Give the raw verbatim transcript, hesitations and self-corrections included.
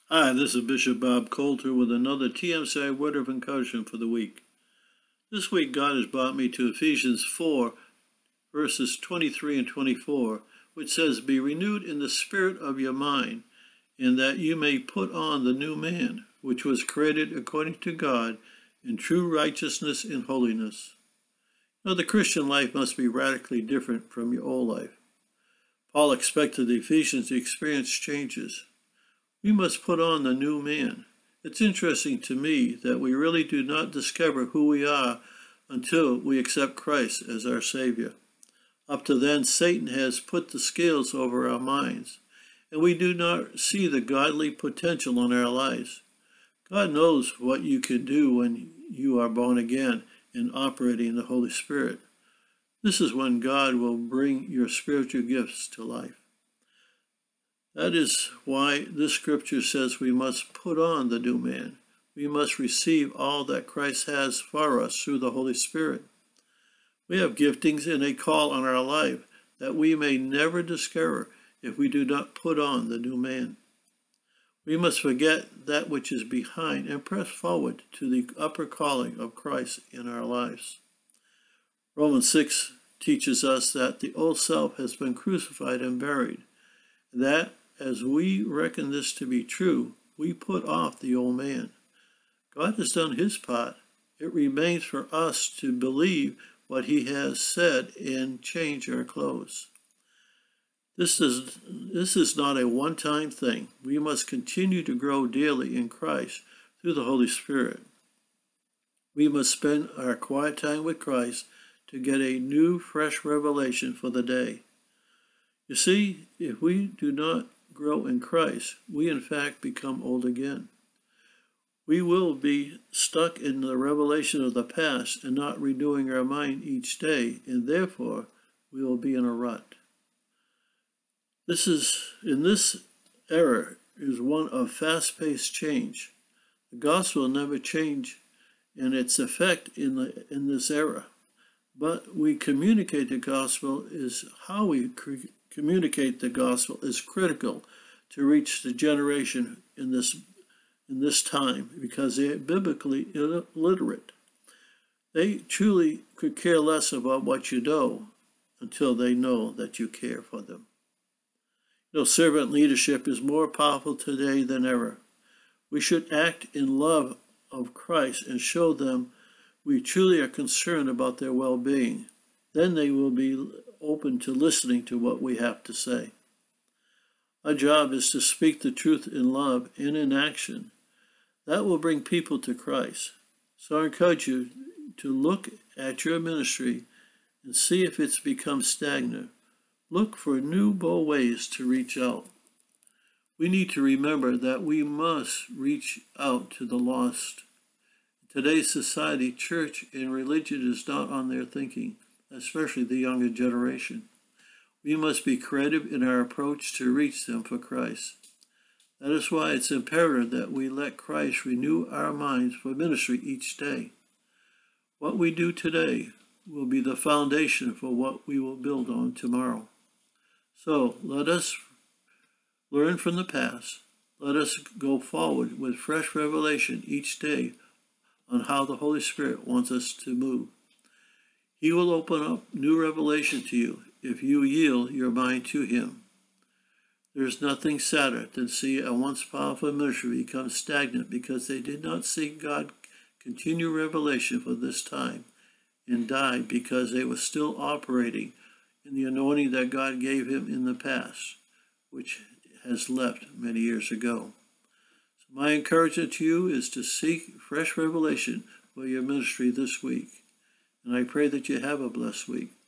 Hi, this is Bishop Bob Coulter with another T M C I word of encouragement for the week. This week, God has brought me to Ephesians four, verses twenty-three and twenty-four, which says, "Be renewed in the spirit of your mind, in that you may put on the new man, which was created according to God in true righteousness and holiness." Now, the Christian life must be radically different from your old life. Paul expected the Ephesians to experience changes. We must put on the new man. It's interesting to me that we really do not discover who we are until we accept Christ as our Savior. Up to then, Satan has put the scales over our minds, and we do not see the godly potential in our lives. God knows what you can do when you are born again and operating in the Holy Spirit. This is when God will bring your spiritual gifts to life. That is why this scripture says we must put on the new man. We must receive all that Christ has for us through the Holy Spirit. We have giftings and a call on our life that we may never discover if we do not put on the new man. We must forget that which is behind and press forward to the upper calling of Christ in our lives. Romans six teaches us that the old self has been crucified and buried, and that as we reckon this to be true, we put off the old man. God has done his part. It remains for us to believe what he has said and change our clothes. This is, this is not a one-time thing. We must continue to grow daily in Christ through the Holy Spirit. We must spend our quiet time with Christ to get a new, fresh revelation for the day. You see, if we do not grow in Christ, we in fact become old again. We will be stuck in the revelation of the past and not renewing our mind each day, and therefore we will be in a rut. This is, in this era, is one of fast-paced change. The gospel will never change in its effect in the in this era, but we communicate the gospel is how we cre- communicate the gospel is critical to reach the generation in this in this time because they are biblically illiterate. They truly could care less about what you know until they know that you care for them. You know, servant leadership is more powerful today than ever. We should act in love of Christ and show them we truly are concerned about their well-being. Then they will be open to listening to what we have to say. Our job is to speak the truth in love and in action. That will bring people to Christ. So I encourage you to look at your ministry and see if it's become stagnant. Look for new, bold ways to reach out. We need to remember that we must reach out to the lost. In today's society, church and religion is not on their thinking, especially the younger generation. We must be creative in our approach to reach them for Christ. That is why it's imperative that we let Christ renew our minds for ministry each day. What we do today will be the foundation for what we will build on tomorrow. So let us learn from the past. Let us go forward with fresh revelation each day on how the Holy Spirit wants us to move. He will open up new revelation to you if you yield your mind to him. There is nothing sadder than see a once powerful ministry become stagnant because they did not seek God continue revelation for this time and died because they were still operating in the anointing that God gave him in the past, which has left many years ago. So my encouragement to you is to seek fresh revelation for your ministry this week. And I pray that you have a blessed week.